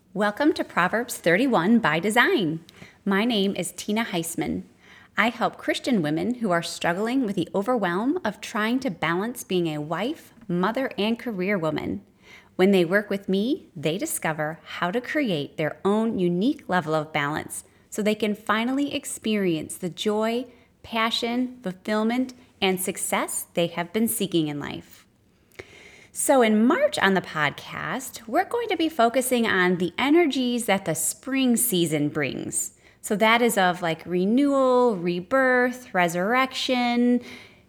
Welcome to Proverbs 31 by Design. My name is Tina Heisman. I help Christian women who are struggling with the overwhelm of trying to balance being a wife, mother, and career woman. When they work with me, they discover how to create their own unique level of balance so they can finally experience the joy, passion, fulfillment, and success they have been seeking in life. So, in March on the podcast, we're going to be focusing on the energies that the spring season brings. So, that is of like renewal, rebirth, resurrection.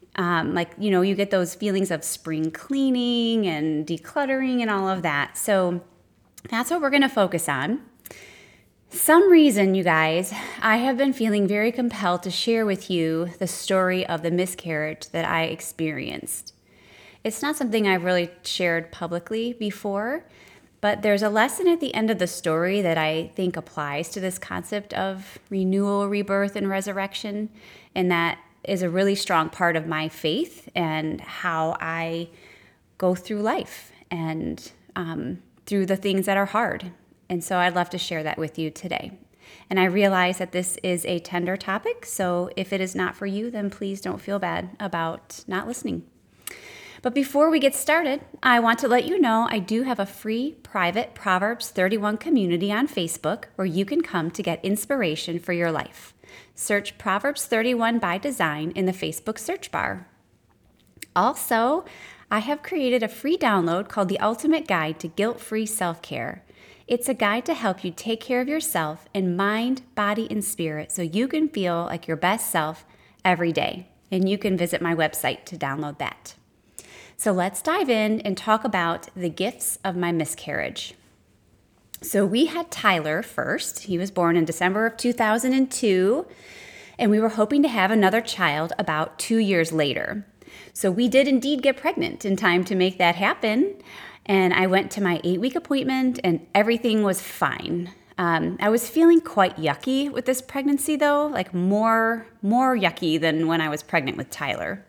You get those feelings of spring cleaning and decluttering and all of that. So, that's what we're going to focus on. Some reason, you guys, I have been feeling very compelled to share with you the story of the miscarriage that I experienced. It's not something I've really shared publicly before, but there's a lesson at the end of the story that I think applies to this concept of renewal, rebirth, and resurrection. And that is a really strong part of my faith and how I go through life and through the things that are hard. And so I'd love to share that with you today. And I realize that this is a tender topic, so if it is not for you, then please don't feel bad about not listening. But before we get started, I want to let you know I do have a free private Proverbs 31 community on Facebook where you can come to get inspiration for your life. Search Proverbs 31 by Design in the Facebook search bar. Also, I have created a free download called The Ultimate Guide to Guilt-Free Self-Care. It's a guide to help you take care of yourself in mind, body, and spirit so you can feel like your best self every day. And you can visit my website to download that. So let's dive in and talk about the gifts of my miscarriage. So we had Tyler first. He was born in December of 2002, and we were hoping to have another child about 2 years later. So we did indeed get pregnant in time to make that happen, and I went to my 8-week appointment, and everything was fine. I was feeling quite yucky with this pregnancy, though, like more yucky than when I was pregnant with Tyler.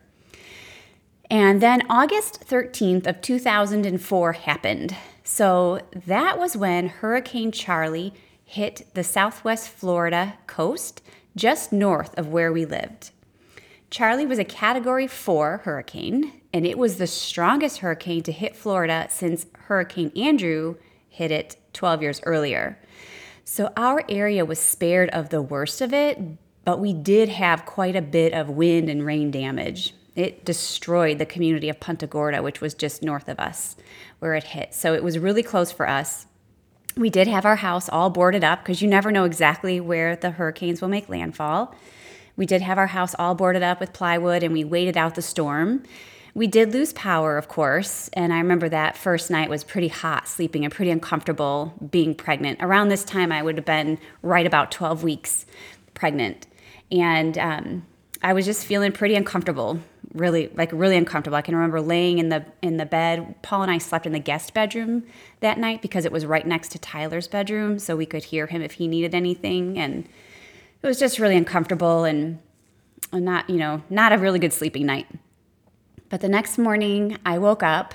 And then August 13th of 2004 happened. So that was when Hurricane Charley hit the southwest Florida coast, just north of where we lived. Charley was a Category 4 hurricane, and it was the strongest hurricane to hit Florida since Hurricane Andrew hit it 12 years earlier. So our area was spared of the worst of it, but we did have quite a bit of wind and rain damage. It destroyed the community of Punta Gorda, which was just north of us where it hit. So it was really close for us. We did have our house all boarded up because you never know exactly where the hurricanes will make landfall. We did have our house all boarded up with plywood, and we waited out the storm. We did lose power, of course, and I remember that first night was pretty hot sleeping and pretty uncomfortable being pregnant. Around this time, I would have been right about 12 weeks pregnant, and I was just feeling pretty uncomfortable. Really uncomfortable. I can remember laying in the bed. Paul and I slept in the guest bedroom that night because it was right next to Tyler's bedroom, so we could hear him if he needed anything. And it was just really uncomfortable and not a really good sleeping night. But the next morning, I woke up,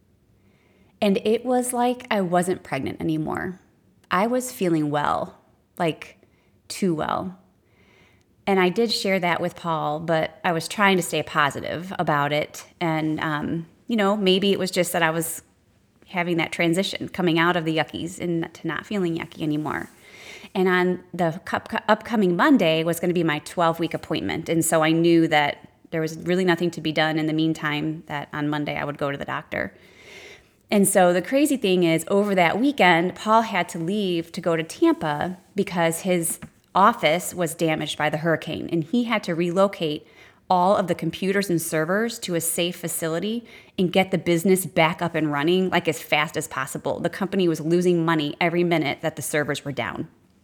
and it was like I wasn't pregnant anymore. I was feeling well, like too well. And I did share that with Paul, but I was trying to stay positive about it. And, maybe it was just that I was having that transition, coming out of the yuckies and to not feeling yucky anymore. And on the upcoming Monday was going to be my 12-week appointment. And so I knew that there was really nothing to be done in the meantime, that on Monday I would go to the doctor. And so the crazy thing is, over that weekend, Paul had to leave to go to Tampa because his office was damaged by the hurricane, and he had to relocate all of the computers and servers to a safe facility and get the business back up and running like as fast as possible. The company was losing money every minute that the servers were down.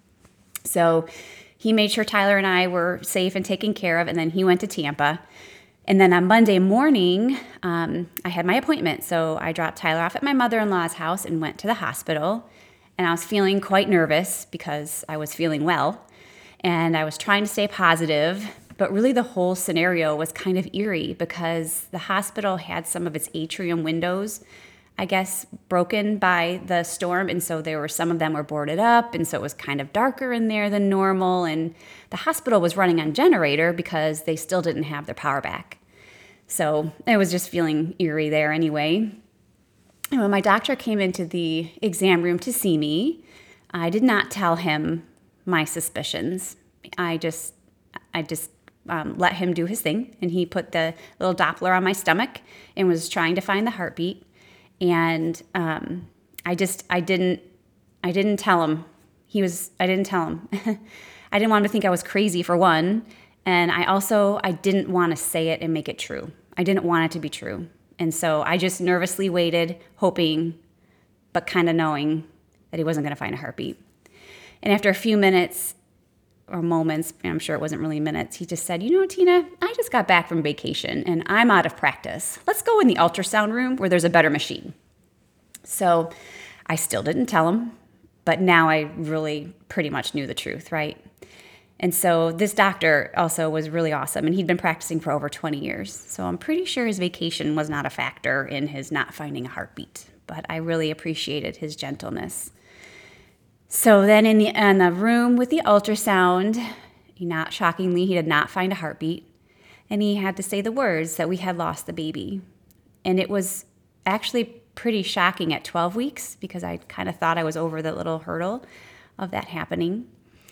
So he made sure Tyler and I were safe and taken care of, and then he went to Tampa. And then on Monday morning, I had my appointment. So I dropped Tyler off at my mother-in-law's house and went to the hospital. And I was feeling quite nervous because I was feeling well. And I was trying to stay positive, but really the whole scenario was kind of eerie because the hospital had some of its atrium windows I guess, broken by the storm. And so some of them were boarded up. And so it was kind of darker in there than normal. And the hospital was running on generator because they still didn't have their power back. So I was just feeling eerie there anyway. And when my doctor came into the exam room to see me, I did not tell him my suspicions. I just let him do his thing. And he put the little Doppler on my stomach and was trying to find the heartbeat. And I didn't tell him. I didn't tell him. I didn't want him to think I was crazy, for one. And I didn't want to say it and make it true. I didn't want it to be true. And so I just nervously waited, hoping, but kind of knowing that he wasn't going to find a heartbeat. And after a few minutes or moments, I'm sure it wasn't really minutes, he just said, Tina, I just got back from vacation and I'm out of practice. Let's go in the ultrasound room where there's a better machine. So I still didn't tell him, but now I really pretty much knew the truth, right? And so this doctor also was really awesome, and he'd been practicing for over 20 years. So I'm pretty sure his vacation was not a factor in his not finding a heartbeat, but I really appreciated his gentleness. So then in the room with the ultrasound, not shockingly, he did not find a heartbeat. And he had to say the words that we had lost the baby. And it was actually pretty shocking at 12 weeks because I kind of thought I was over the little hurdle of that happening.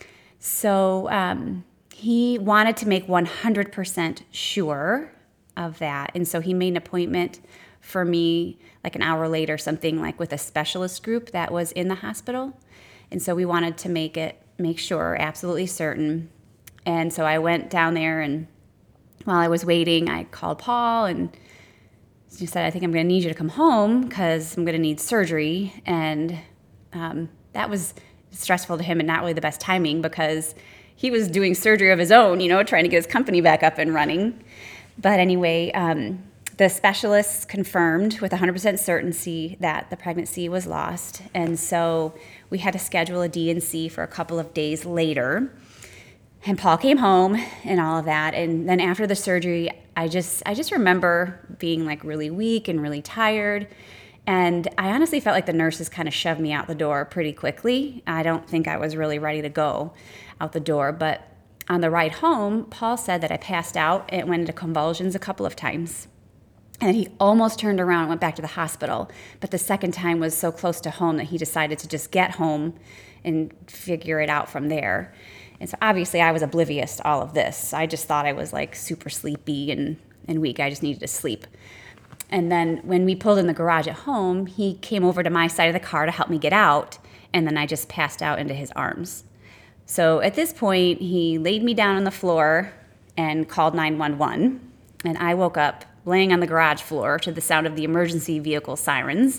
So he wanted to make 100% sure of that. And so he made an appointment for me like an hour later, something like with a specialist group that was in the hospital. And so we wanted to make sure, absolutely certain. And so I went down there, and while I was waiting, I called Paul, and he said, I think I'm going to need you to come home because I'm going to need surgery. And that was stressful to him and not really the best timing because he was doing surgery of his own, trying to get his company back up and running. But anyway, the specialists confirmed with 100% certainty that the pregnancy was lost. And so we had to schedule a D&C for a couple of days later. And Paul came home and all of that. And then after the surgery, I just remember being like really weak and really tired. And I honestly felt like the nurses kind of shoved me out the door pretty quickly. I don't think I was really ready to go out the door. But on the ride home, Paul said that I passed out and went into convulsions a couple of times. And he almost turned around and went back to the hospital. But the second time was so close to home that he decided to just get home and figure it out from there. And so obviously I was oblivious to all of this. I just thought I was like super sleepy and weak. I just needed to sleep. And then when we pulled in the garage at home, he came over to my side of the car to help me get out. And then I just passed out into his arms. So at this point, he laid me down on the floor and called 911. And I woke up laying on the garage floor to the sound of the emergency vehicle sirens.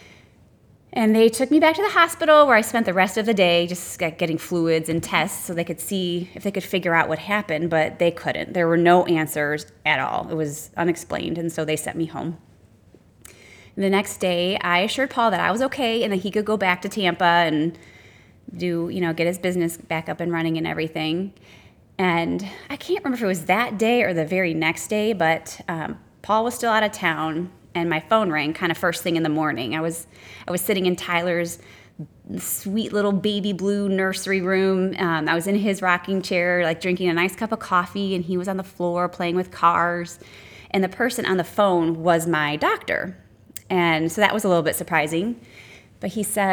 And they took me back to the hospital where I spent the rest of the day just getting fluids and tests so they could see if they could figure out what happened, but they couldn't. There were no answers at all. It was unexplained, and so they sent me home. And the next day, I assured Paul that I was okay and that he could go back to Tampa and get his business back up and running and everything. And I can't remember if it was that day or the very next day, but Paul was still out of town, and my phone rang kind of first thing in the morning. I was sitting in Tyler's sweet little baby blue nursery room. I was in his rocking chair, like drinking a nice cup of coffee, and he was on the floor playing with cars. And the person on the phone was my doctor. And so that was a little bit surprising. But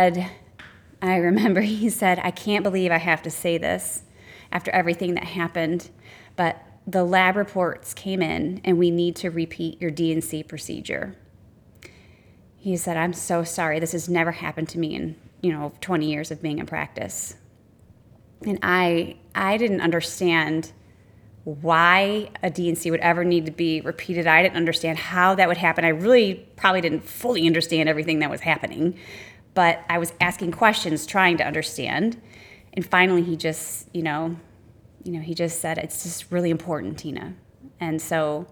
I remember he said, I can't believe I have to say this after everything that happened, but the lab reports came in and we need to repeat your D&C procedure. He said, I'm so sorry. This has never happened to me in, 20 years of being in practice. And I didn't understand why a D&C would ever need to be repeated. I didn't understand how that would happen. I really probably didn't fully understand everything that was happening, but I was asking questions, trying to understand. And finally, he just, he just said, it's just really important, Tina. And so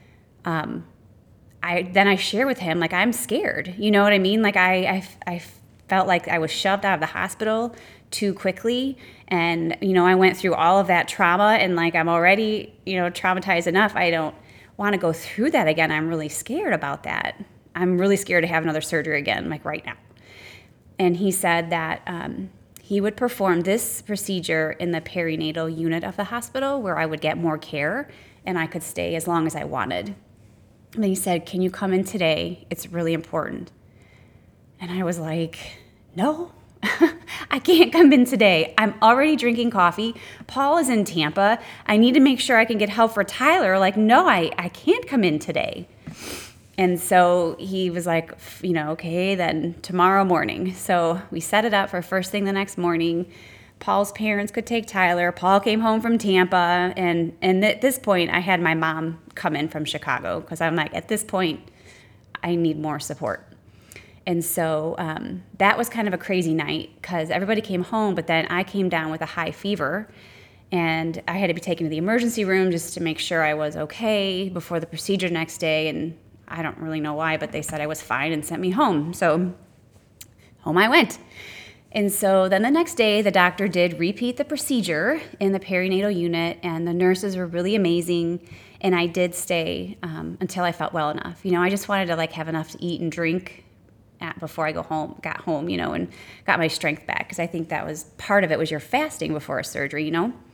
I shared with him, like, I'm scared. You know what I mean? Like, I felt like I was shoved out of the hospital too quickly. And, I went through all of that trauma, and, like, I'm already, traumatized enough. I don't want to go through that again. I'm really scared about that. I'm really scared to have another surgery again, like right now. And he said that he would perform this procedure in the perinatal unit of the hospital where I would get more care and I could stay as long as I wanted. And he said, can you come in today? It's really important. And I was like, no, I can't come in today. I'm already drinking coffee. Paul is in Tampa. I need to make sure I can get help for Tyler. Like, no, I can't come in today. And so he was like, okay, then tomorrow morning. So we set it up for first thing the next morning. Paul's parents could take Tyler. Paul came home from Tampa. And at this point, I had my mom come in from Chicago because I'm like, at this point, I need more support. And so that was kind of a crazy night because everybody came home, but then I came down with a high fever. And I had to be taken to the emergency room just to make sure I was okay before the procedure next day. And I don't really know why, but they said I was fine and sent me home. So home I went. And so then the next day, the doctor did repeat the procedure in the perinatal unit, and the nurses were really amazing. And I did stay until I felt well enough. I just wanted to have enough to eat and drink before I got home, and got my strength back. Because I think that was part of it was your fasting before a surgery,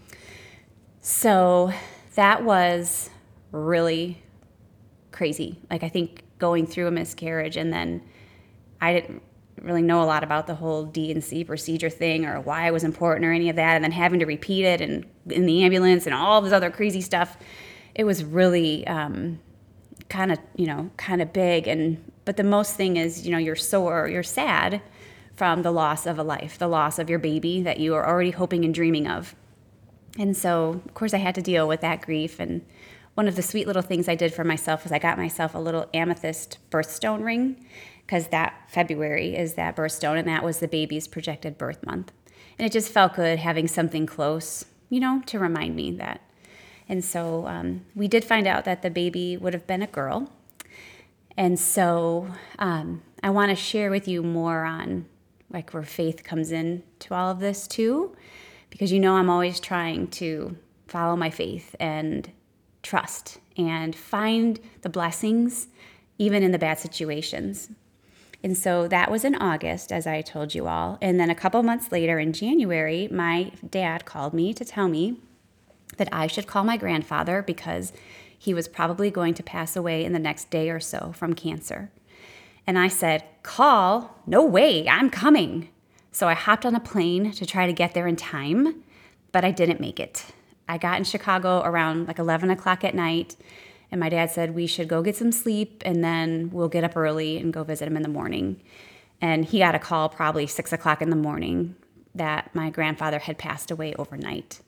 So that was really crazy. I think going through a miscarriage, and then I didn't really know a lot about the whole D&C procedure thing or why it was important or any of that, and then having to repeat it and in the ambulance and all this other crazy stuff. It was really kind of big. But the most thing is, you're sore, you're sad from the loss of a life, the loss of your baby that you are already hoping and dreaming of. And so, of course, I had to deal with that grief. And one of the sweet little things I did for myself was I got myself a little amethyst birthstone ring, because that February is that birthstone, and that was the baby's projected birth month. And it just felt good having something close, to remind me that. And so we did find out that the baby would have been a girl. And so I want to share with you more on where faith comes in to all of this too, because I'm always trying to follow my faith and trust and find the blessings even in the bad situations. And so that was in August, as I told you all. And then a couple months later in January, my dad called me to tell me that I should call my grandfather because he was probably going to pass away in the next day or so from cancer. And I said, call? No way, I'm coming. So I hopped on a plane to try to get there in time, but I didn't make it. I got in Chicago around 11 o'clock at night, and my dad said we should go get some sleep, and then we'll get up early and go visit him in the morning. And he got a call probably 6 o'clock in the morning that my grandfather had passed away overnight.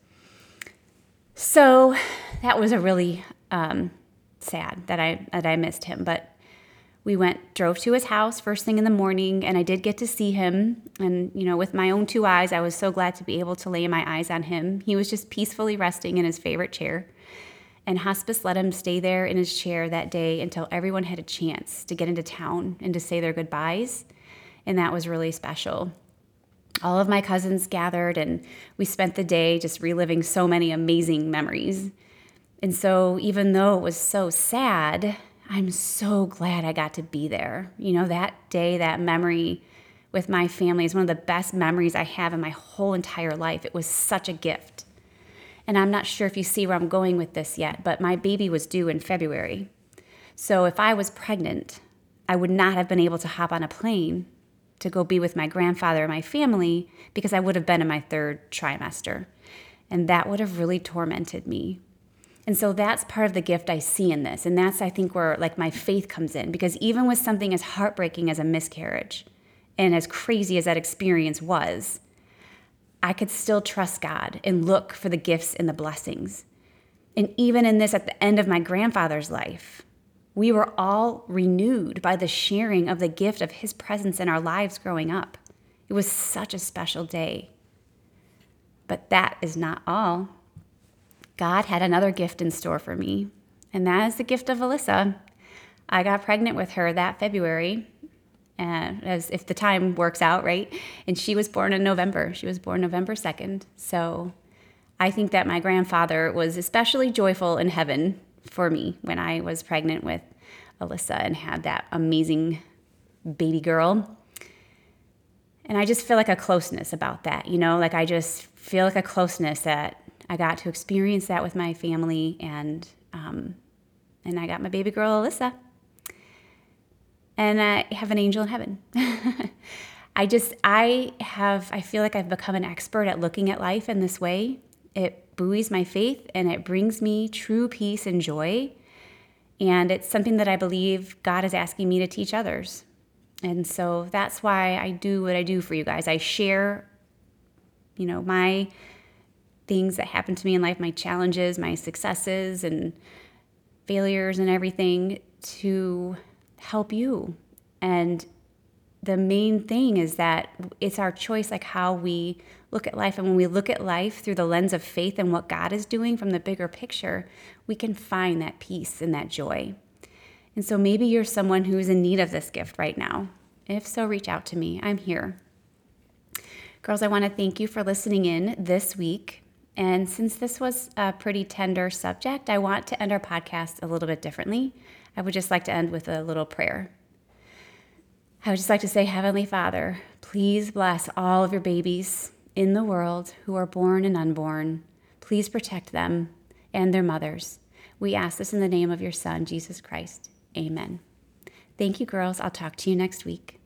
So that was a really sad that I missed him, but we drove to his house first thing in the morning, and I did get to see him. And, with my own two eyes, I was so glad to be able to lay my eyes on him. He was just peacefully resting in his favorite chair. And hospice let him stay there in his chair that day until everyone had a chance to get into town and to say their goodbyes. And that was really special. All of my cousins gathered, and we spent the day just reliving so many amazing memories. And so even though it was so sad, I'm so glad I got to be there. That day, that memory with my family is one of the best memories I have in my whole entire life. It was such a gift. And I'm not sure if you see where I'm going with this yet, but my baby was due in February. So if I was pregnant, I would not have been able to hop on a plane to go be with my grandfather and my family because I would have been in my third trimester. And that would have really tormented me. And so that's part of the gift I see in this. And that's, I think, where my faith comes in. Because even with something as heartbreaking as a miscarriage and as crazy as that experience was, I could still trust God and look for the gifts and the blessings. And even in this, at the end of my grandfather's life, we were all renewed by the sharing of the gift of his presence in our lives growing up. It was such a special day. But that is not all. God had another gift in store for me, and that is the gift of Alyssa. I got pregnant with her that February, as if the time works out, right? And she was born in November. She was born November 2nd. So I think that my grandfather was especially joyful in heaven for me when I was pregnant with Alyssa and had that amazing baby girl. And I just feel like a closeness about that, like I just feel like a closeness that I got to experience that with my family, and I got my baby girl, Alyssa. And I have an angel in heaven. I feel like I've become an expert at looking at life in this way. It buoys my faith and it brings me true peace and joy. And it's something that I believe God is asking me to teach others. And so that's why I do what I do for you guys. I share, my things that happen to me in life, my challenges, my successes and failures and everything to help you. And the main thing is that it's our choice, like how we look at life. And when we look at life through the lens of faith and what God is doing from the bigger picture, we can find that peace and that joy. And so maybe you're someone who's in need of this gift right now. If so, reach out to me. I'm here. Girls, I want to thank you for listening in this week. And since this was a pretty tender subject, I want to end our podcast a little bit differently. I would just like to end with a little prayer. I would just like to say, Heavenly Father, please bless all of your babies in the world who are born and unborn. Please protect them and their mothers. We ask this in the name of your Son, Jesus Christ. Amen. Thank you, girls. I'll talk to you next week.